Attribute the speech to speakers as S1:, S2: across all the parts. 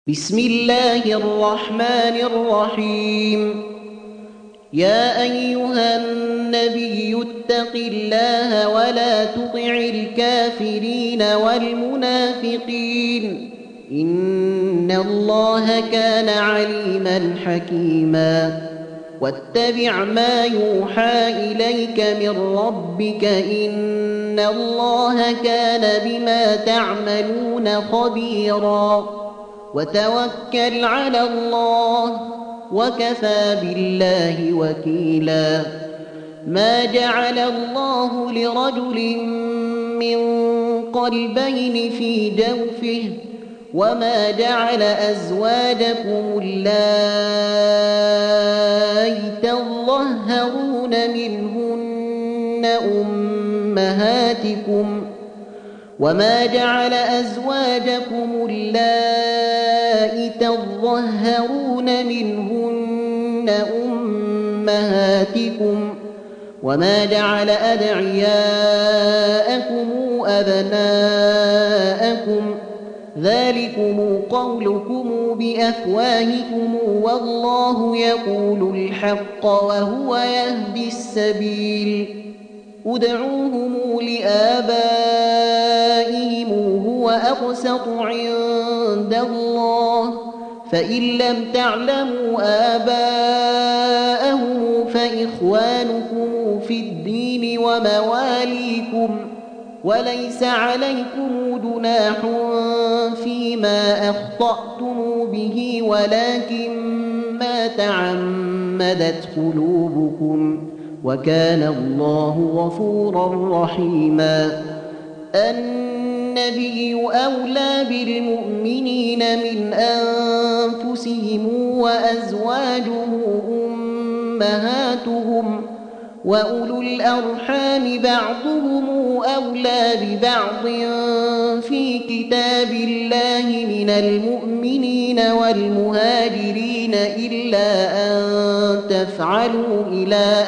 S1: بسم الله الرحمن الرحيم. يا أيها النبي اتق الله ولا تطع الكافرين والمنافقين إن الله كان عليما حكيما. واتبع ما يوحى إليك من ربك إن الله كان بما تعملون خبيرا. وتوكل على الله وكفى بالله وكيلا. ما جعل الله لرجل من قلبين في جوفه وما جعل أزواجكم اللائي تظاهرون منهن أمهاتكم وما جعل أزواجكم اللائي تظاهرون منهن أمهاتكم وما جعل أدعياءكم أبناءكم ذلكم قولكم بأفواهكم والله يقول الحق وهو يهدي السبيل. ادعوهم لآبائهم هو أقسط عند الله فإن لم تعلموا آباءهم فإخوانكم في الدين ومواليكم وليس عليكم جناح فيما أخطأتم به ولكن ما تعمدت قلوبكم وكان الله غفورا رحيما. النبي أولى بالمؤمنين من أنفسهم وأزواجه أمهاتهم وأولو الأرحام بعضهم أولى ببعض في كتاب الله من المؤمنين والمهاجرين إلا أن تفعلوا إلى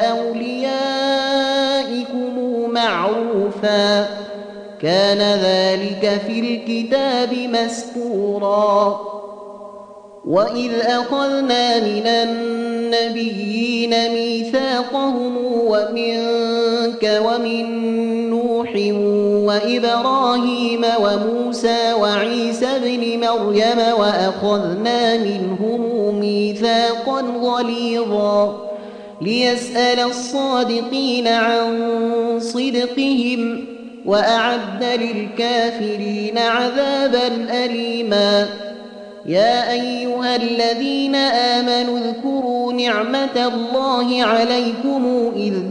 S1: أوليائكم معروفا كان ذلك في الكتاب مسطورا. وإذ أخذنا من النبيين ميثاقهم ومنك ومن نوح وإبراهيم وموسى وعيسى ابن مريم وأخذنا منهم ميثاقا غليظا ليسأل الصادقين عن صدقهم وأعد للكافرين عذابا أليما. يا أيها الذين آمنوا اذكروا نعمة الله عليكم إذ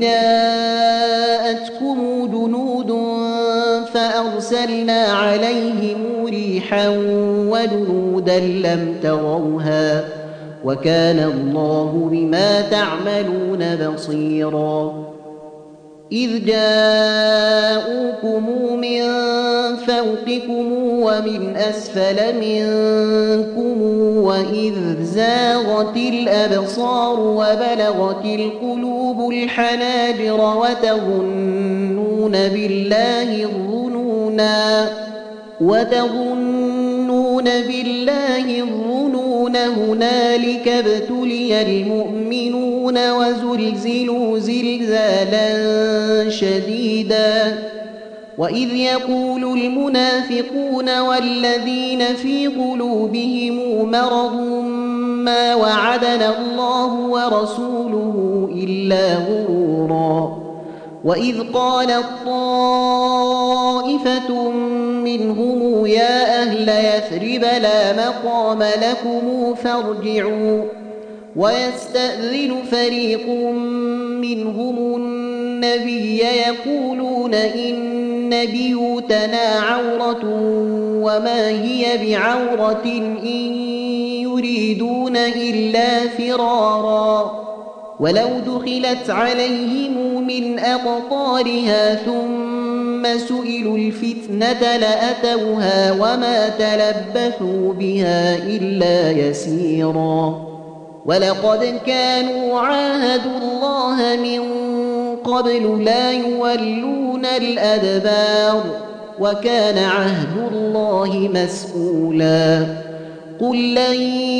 S1: جاءتكم جنود فأرسلنا عليهم ريحا وجنودا لم تروها وكان الله بما تعملون بصيرا. إذ جاءوكم من فوقكم ومن أسفل منكم وإذ زاغت الأبصار وبلغت القلوب الحناجر وتظنون بالله الظنون هنالك ابتلي المؤمنون وزلزلوا زلزالا شديدا. وإذ يقول المنافقون والذين في قلوبهم مرض ما وعدنا الله ورسوله إلا غرورا. وإذ قالت طائفة منهم يا أهل يثرب لا مقام لكم فارجعوا ويستأذن فريق منهم النبي يقولون إن بيوتنا عورة وما هي بعورة إن يريدون إلا فرارا. ولو دخلت عليهم من أقطارها ثم سئلوا الفتنة لأتوها وما تلبثوا بها إلا يسيرا. ولقد كانوا عاهدوا الله من قبل لا يولون الأدبار وكان عهد الله مسؤولا. قل لن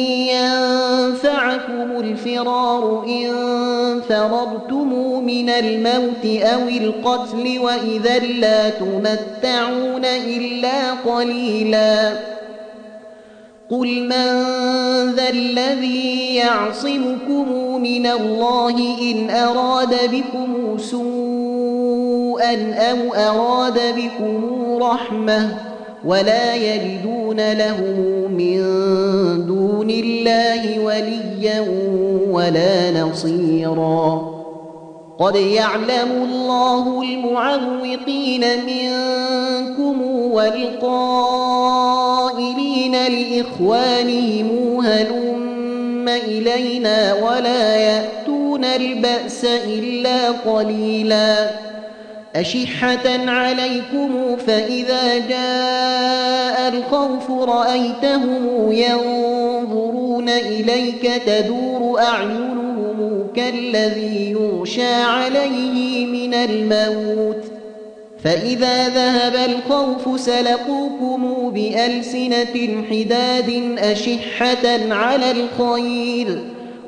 S1: ينفعكم الفرار إن فررتم من الموت أو القتل وإذا لا تمتعون إلا قليلا قل من ذا الذي يعصمكم من الله إن أراد بكم سوءا أو أراد بكم رحمة ولا يجدون لهم من دون الله وليا ولا نصيرا قد يعلم الله المعوقين منكم والقائلين لإخوانهم هلم إلينا ولا يأتون البأس إلا قليلا أشحة عليكم فإذا جاء الخوف رأيتهم ينظرون إليك تدور أعينهم كالذي يغشى عليه من الموت فإذا ذهب الخوف سلقوكم بألسنة حداد أشحة على الخير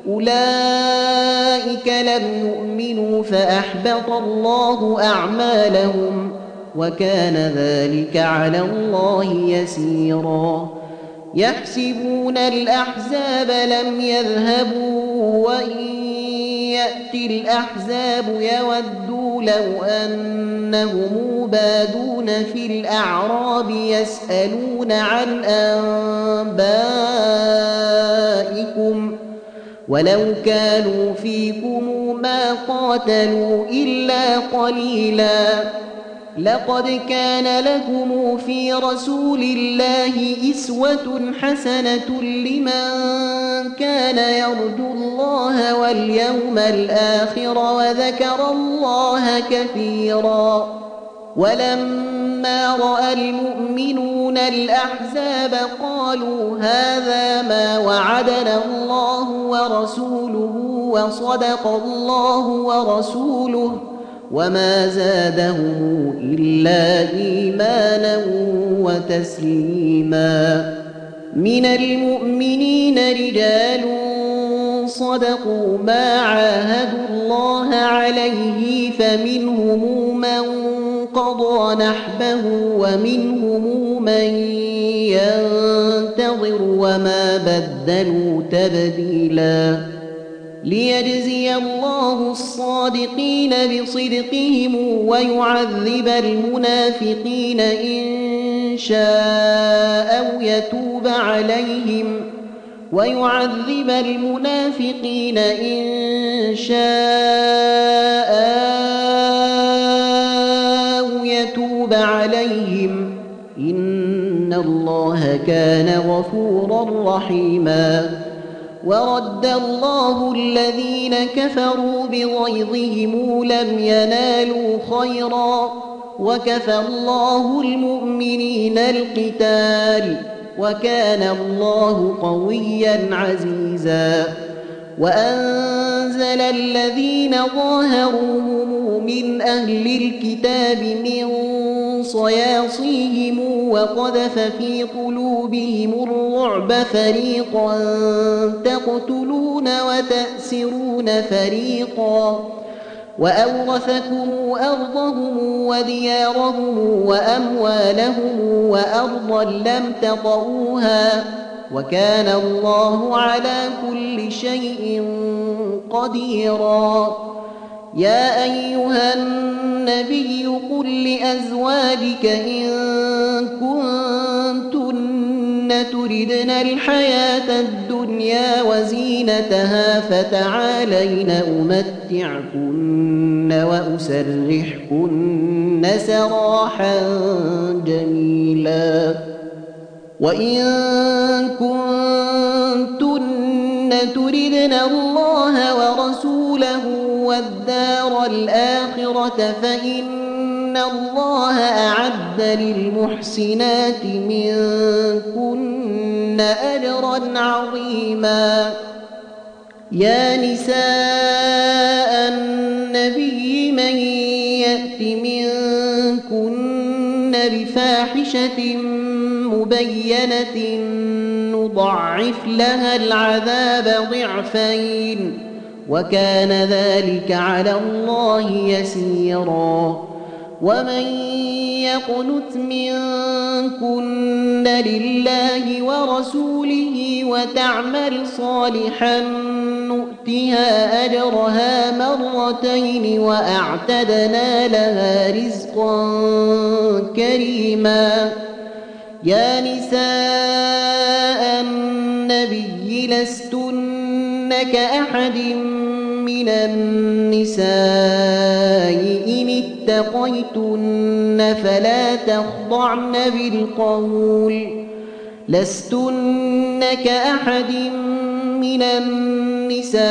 S1: أولئك لم يؤمنوا فأحبط الله أعمالهم وكان ذلك على الله يسيرا يحسبون الأحزاب لم يذهبوا وإن يأتي الأحزاب يودوا لو أنهم بادون في الأعراب يسألون عن أنبائكم ولو كانوا فيكم ما قاتلوا إلا قليلا لقد كان لكم في رسول الله إسوة حسنة لمن كان يرجو الله واليوم الآخر وذكر الله كثيرا ولما رأى المؤمنون الأحزاب قالوا هذا ما وعدنا الله ورسوله وصدق الله ورسوله وما زادهم إلا إيمانا وتسليما من المؤمنين رجال صدقوا ما عاهدوا الله عليه فمنهم من قضى نحبه ومنهم من ينتظر وما بدلوا تبديلا ليجزي الله الصادقين بصدقهم ويعذب المنافقين إن شاء أو يتوب عليهم ويعذب المنافقين إن شاء أو يتوب عليهم إن الله كان غفورا رحيما ورد الله الذين كفروا بغيظهم لم ينالوا خيرا وكفى الله المؤمنين القتال وكان الله قويا عزيزا وأنزل الذين ظاهروهم من أهل الكتاب من صياصيهم وقذف في قلوبهم الرعب فريقا تقتلون وتأسرون فريقا وأورثكم أرضهم وديارهم وأموالهم وأرضا لم تطئوها وكان الله على كل شيء قديرا يا أيها النبي قل لأزواجك إن كنتن تردن الحياة الدنيا وزينتها فتعالين أمتعكن وأسرحكن سراحا جميلا وإن كنتن تردن الله ورسوله والدار الآخرة فإن الله أعد للمحسنات منكن أجرا عظيما يا نساء النبي من يأت منكن بفاحشة مبينة نضاعف لها العذاب ضعفين وكان ذلك على الله يسيرا ومن يقنت منكن لله ورسوله وتعمل صالحا نؤتها أجرها مرتين وأعتدنا لها رزقا كريما يا نساء النبي لستن كأحد من النساء إن اتقيتن فلا تخضعن بالقول لستن كأحد من النساء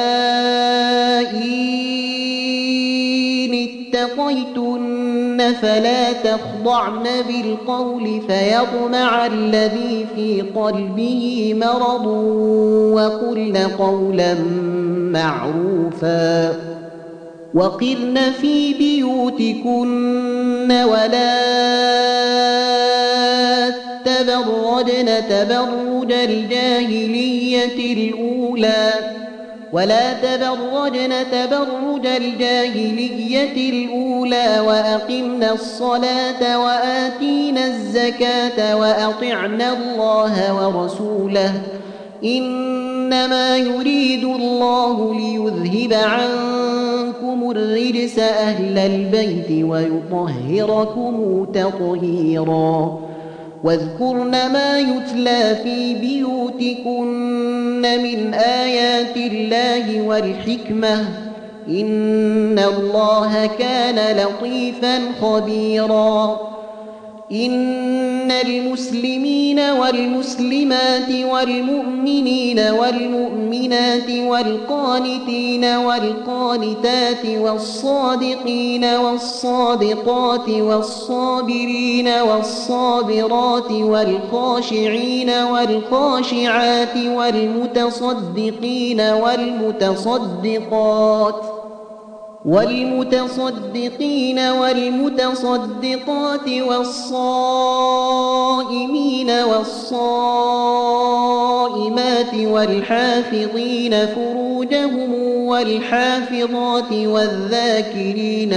S1: إن اتقيتن فلا تخضعن بالقول فيطمع الذي في قلبه مرض وقلن قولا معروفا وقرن في بيوتكن ولا تبرجن تبرج الجاهلية الأولى وأقمنا الصلاة وآتينا الزكاة وأطعنا الله ورسوله إنما يريد الله ليذهب عنكم الرجس أهل البيت ويطهركم تطهيرا واذكرن ما يتلى في بيوتكن من آيات الله والحكمة إن الله كان لطيفا خبيرا إن المسلمين والمسلمات والمؤمنين والمؤمنات والقانتين والقانتات والصادقين والصادقات والصابرين والصابرات والخاشعين والخاشعات والمتصدقين والمتصدقات والصائمين والصائمات والحافظين فروجهم والحافظات والذاكرين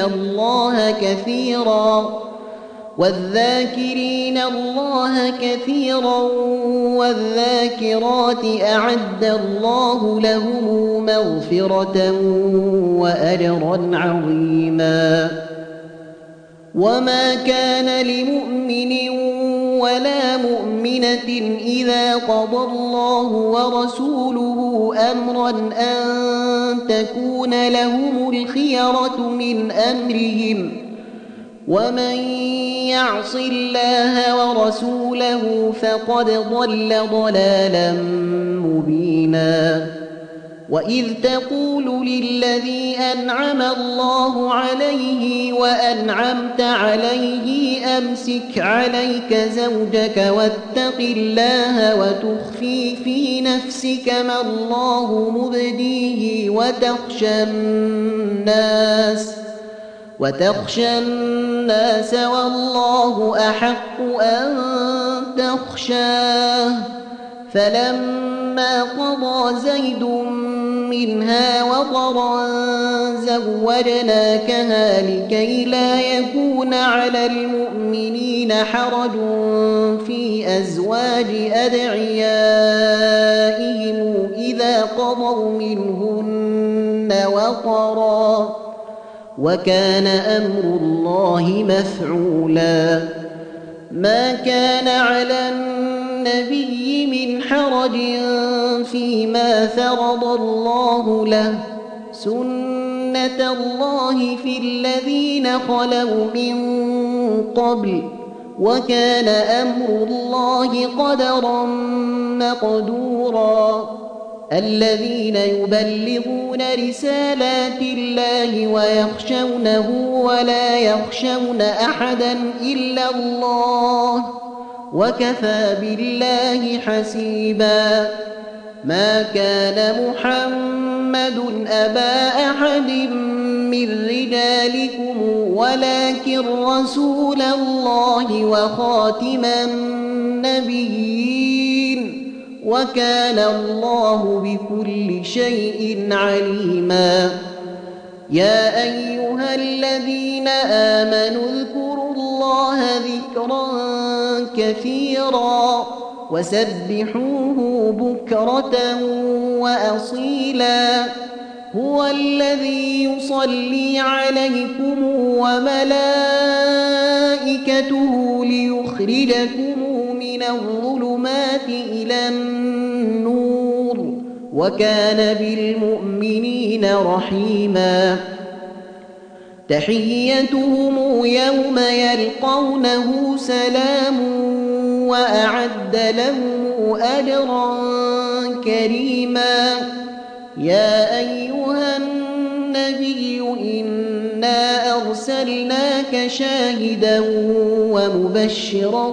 S1: الله كثيرا والذاكرات أعد الله لهم مغفرة وأجرا عظيما وما كان لمؤمن ولا مؤمنة إذا قضى الله ورسوله أمرا أن تكون لهم الخيرة من أمرهم ومن يعص الله ورسوله فقد ضل ضلالا مبينا وإذ تقول للذي أنعم الله عليه وأنعمت عليه أمسك عليك زوجك واتق الله وتخفي في نفسك ما الله مبديه وتخشى الناس والله أحق أن تخشاه فلما قضى زيد منها وطرا زوجناكها لكي لا يكون على المؤمنين حرج في أزواج أدعيائهم إذا قضوا منهن وطرا وكان أمر الله مفعولا ما كان على النبي من حرج فيما فرض الله له سنة الله في الذين خلوا من قبل وكان أمر الله قدرا مقدورا الذين يبلغون رسالات الله ويخشونه ولا يخشون أحدا إلا الله وكفى بالله حسيبا ما كان محمد أبا أحد من رجالكم ولكن رسول الله وخاتم النبيين وكان الله بكل شيء عليما. يا أيها الذين آمنوا اذكروا الله ذكرا كثيرا وسبحوه بكرة وأصيلا. هو الذي يصلي عليكم وملائكته ليخرجكم من الظلمات إلى النور وكان بالمؤمنين رحيما. تحيتهم يوم يلقونه سلام وأعد لهم أجرا كريما. يا أيها النبي إنا أرسلناك شاهدا ومبشرا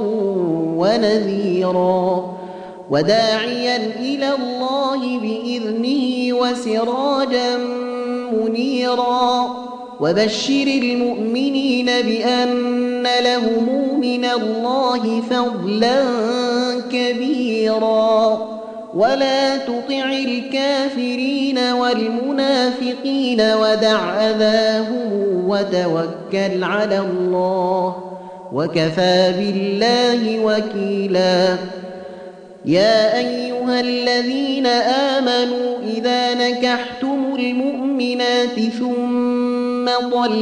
S1: ونذيرا وداعيا إلى الله بإذنه وسراجا منيرا. وبشر المؤمنين بأن لهم من الله فضلا كبيرا. ولا تطع الكافرين والمنافقين ودع أذاهم وتوكل على الله وكفى بالله وكيلا. يا أيها الذين آمنوا إذا نكحتم المؤمنات ثم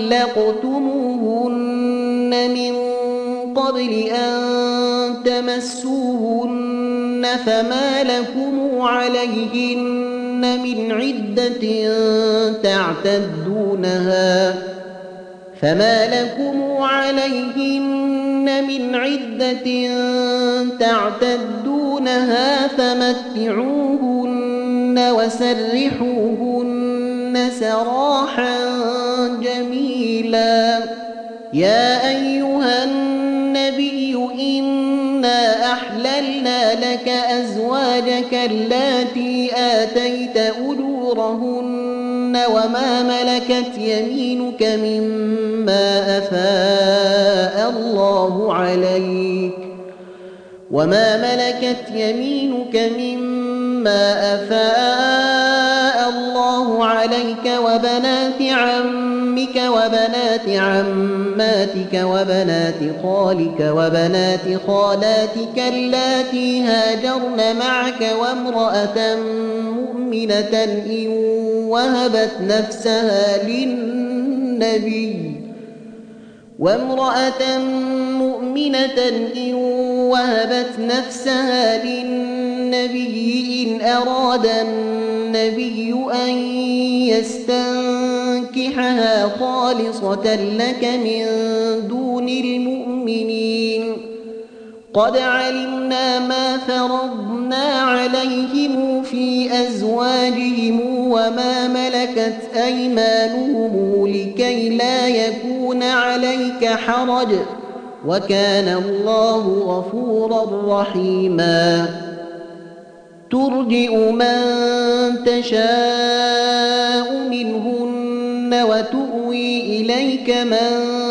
S1: طلقتموهن من قبل أن تمسوهن فما لكم عليهن من عدة تعتدونها فمتعوهن وسرحوهن سراحا جميلا. يا أيها النبي إنا أحللنا لك أزواجك اللاتي آتيت أجورهن وما ملكت يمينك مما أفاء الله عليك وبنات عمك وبنات عماتك وبنات خالك وبنات خالاتك اللاتي هاجرن معك وامرأة مؤمنة إن وهبت نفسها للنبي إن أراد النبي أن يستنكحها خالصة لك من دون المؤمنين. قد علمنا ما فرضنا عليهم في أزواجهم وما ملكت أيمانهم لكي لا يكون عليك حرج وكان الله غفورا رحيما. ترجئ من تشاء منهن وتؤوي إليك من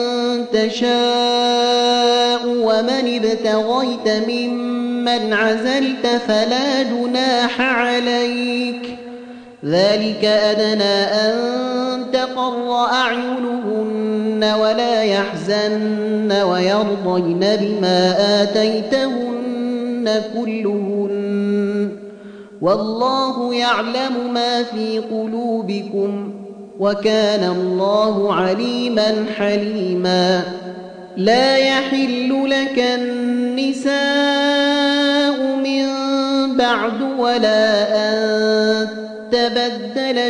S1: تشاء ومن ابتغيت ممن عزلت فلا جناح عليك. ذلك أدنى أن تقر أعينهن ولا يحزن ويرضين بما آتيتهن كلهن والله يعلم ما في قلوبكم وكان الله عليما حليما. لا يحل لك النساء من بعد ولا أن تبدل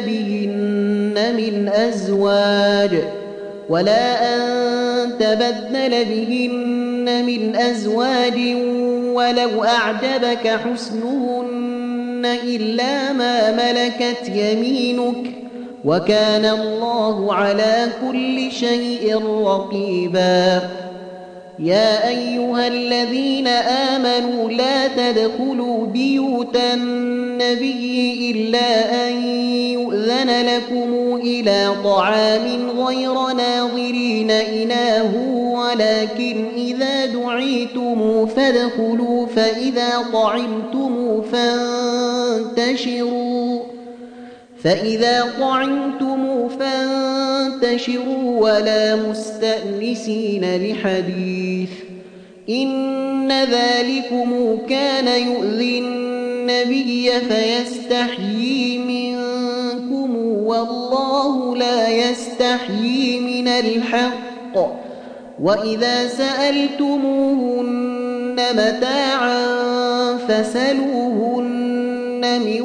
S1: بهن من أزواج ولو أعجبك حسنهن إلا ما ملكت يمينك وكان الله على كل شيء رقيبا. يا أيها الذين آمنوا لا تدخلوا بيوت النبي إلا أن يؤذن لكم إلى طعام غير ناظرين إناه ولكن إذا دعيتم دعيتم فادخلوا فإذا طعمتم فانتشروا ولا مستأنسين لحديث إن ذلكم كان يؤذي النبي فيستحيي منكم والله لا يستحيي من الحق وإذا سألتموهن متاعا فاسألوهن من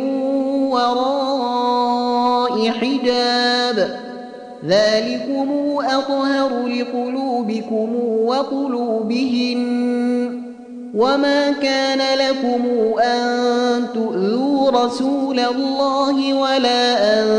S1: وراء حجاب ذلكم أطهر لقلوبكم وقلوبهن وما كان لكم أن تؤذوا رسول الله ولا أن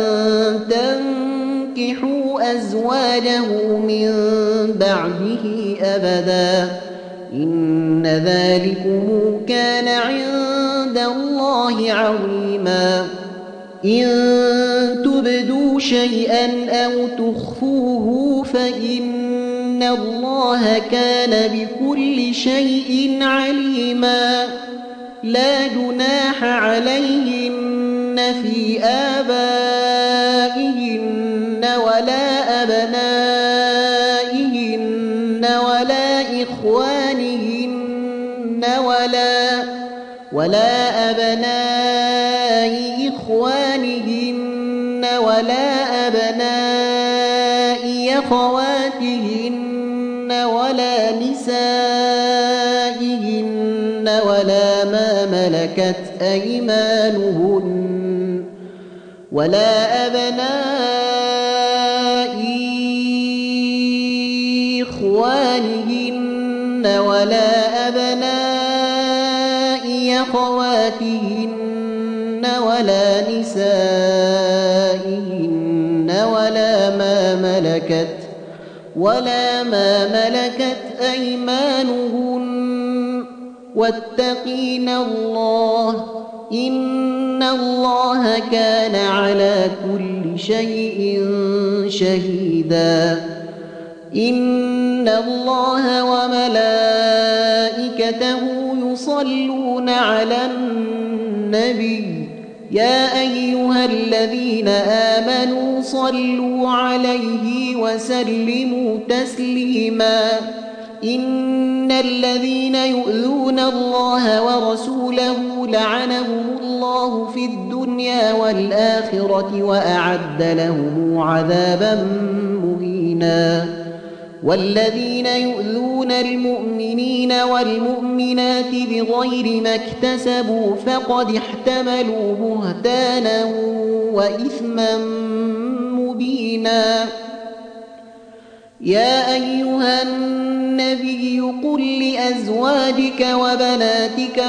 S1: تنكحوا أزواجه من بعده أبدا إن ذلكم كان عند الله عظيما إن تبدوا شيئا أو تخفوه فإن الله كان بكل شيء عليما لا جناح عليهن في آبائهن ولا أبنائهن ولا إخوانهن ولا أبناء إخوانهن ولا أبناء أخواتهن ولا نسائهن ولا ما ملكت أيمانهن ولا أبناء إخوانهن ولا أبناء أخواتهن ولا نسائهن ولا ما ملكت أيمانهن واتقين الله إن الله كان على كل شيء شهيدا إن الله وملائكته يصلون على النبي يا أيها الذين آمنوا صلوا عليه وسلموا تسليما إن الذين يؤذون الله ورسوله لعنهم الله في الدنيا والآخرة وأعد لهم عذابا مهينا والذين يؤذون المؤمنين والمؤمنات بغير ما اكتسبوا فقد احتملوا بهتانا وإثما مبينا يا أيها النبي قل لأزواجك وبناتك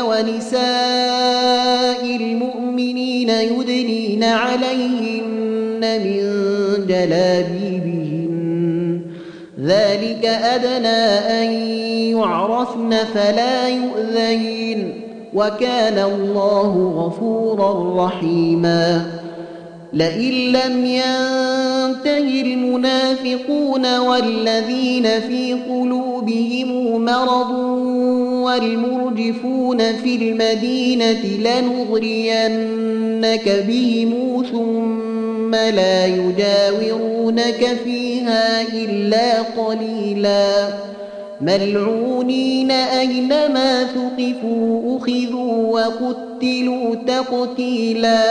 S1: ونساء المؤمنين يدنين عليهن من جلابيبهن ذلك أدنى أن يعرفن فلا يؤذين وكان الله غفورا رحيما لئن لم ينته المنافقون والذين في قلوبهم مرض والمرجفون في المدينة لنغرينك بهم ثم لا يجاورونك فيها إلا قليلا ملعونين أينما ثقفوا أخذوا وقتلوا تقتيلا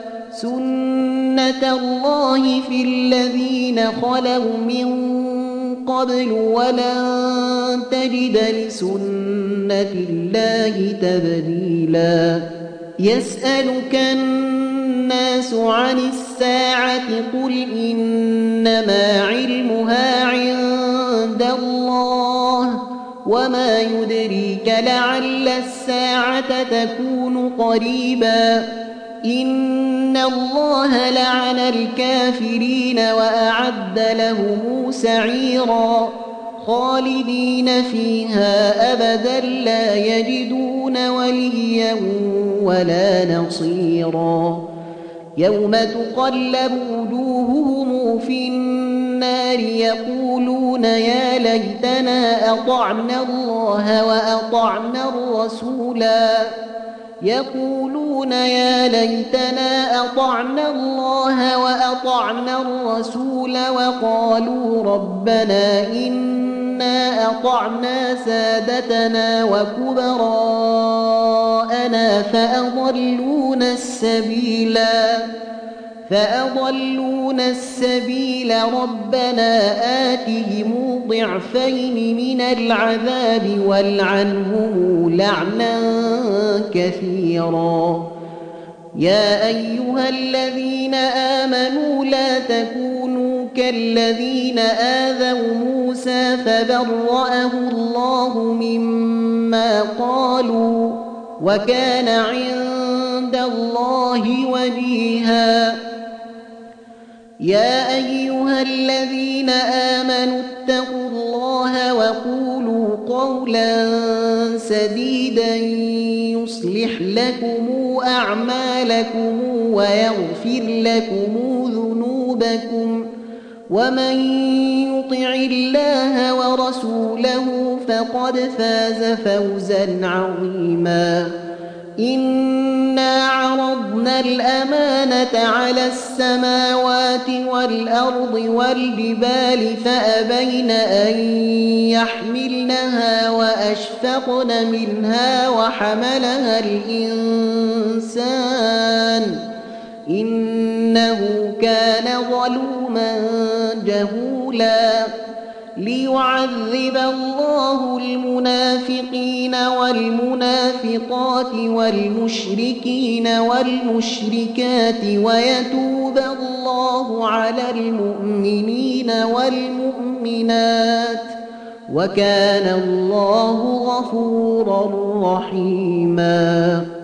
S1: سنة الله في الذين خلوا من قبل ولن تجد لسنة الله تبديلا يسألك الناس عن الساعة قل إنما علمها عند الله وما يدريك لعل الساعة تكون قريبا إن الله لعن الكافرين وأعد لهم سعيرا خالدين فيها أبدا لا يجدون وليا ولا نصيرا يوم تقلب وجوههم في النار النار يقولون يا ليتنا أطعنا الله وأطعنا الرسولا وقالوا ربنا إنا أطعنا سادتنا وكبراءنا فأضلونا السبيل ربنا آتهم ضعفين من العذاب والعنهم لعنا كثيرا. يا أيها الذين آمنوا لا تكونوا كالذين آذوا موسى فبرأه الله مما قالوا وكان عند الله وجيها. يا أيها الذين آمنوا اتقوا الله وقولوا قولا سديدا يصلح لكم أعمالكم ويغفر لكم ذنوبكم ومن يطع الله ورسوله فقد فاز فوزا عظيما. إنا عرضنا الأمانة على السماوات والأرض والجبال فأبين أن يحملنها وأشفقن منها وحملها الإنسان إنه كان ظلوما جهولا. ليعذب الله المنافقين والمنافقات والمشركين والمشركات ويتوب الله على المؤمنين والمؤمنات وكان الله غفورا رحيما.